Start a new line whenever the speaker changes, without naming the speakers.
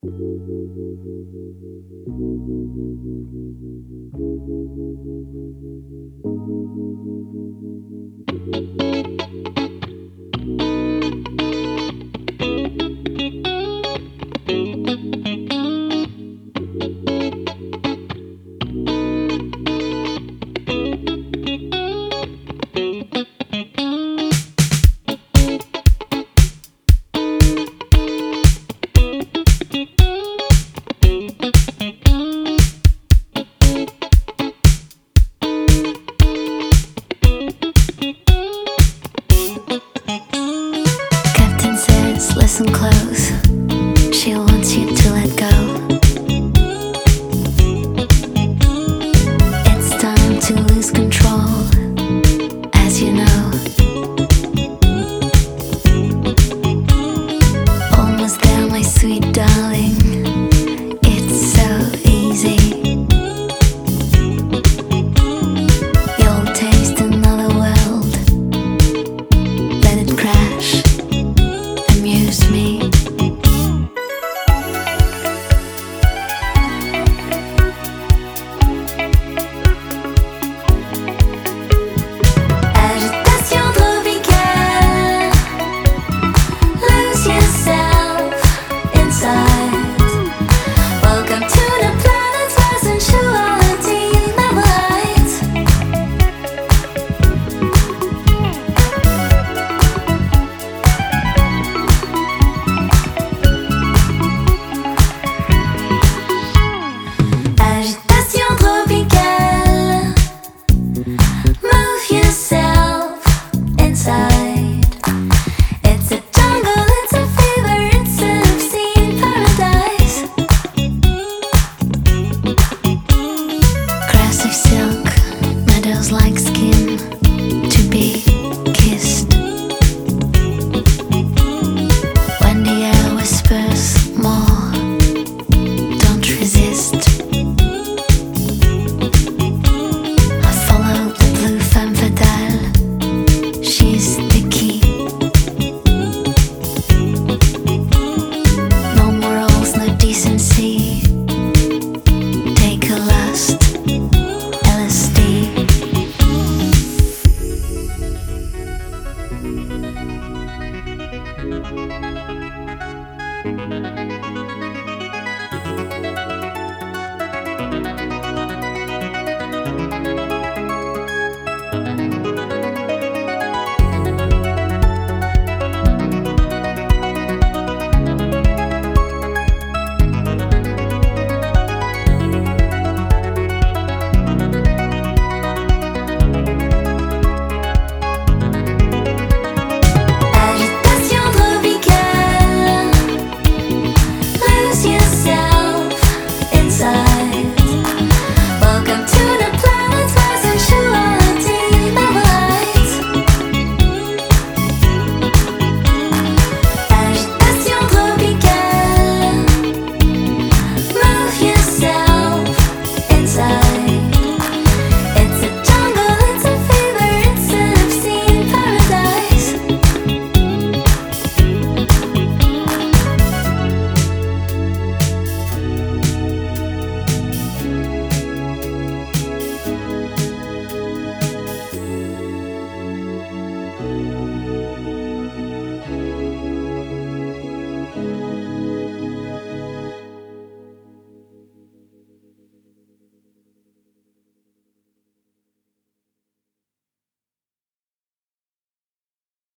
Listen close, she wants you to let go. It's time to lose control, as you know. Almost there, my sweet darling, it's so easy. You'll taste another world, let it crash. Amuse me. Agitation tropicale, lose yourself inside. Welcome to the planet where sensuality never hides. Agitation tropicale, move yourself inside. It's a jungle, it's a fever, it's an obscene paradise. Grass of silk, meadows like skin to be kissed. When the air whispers more, don't resist. I follow the blue femme fatale, she's the key. No morals, no decency. Take a last LSD. Agitation tropicale, lose yourself inside.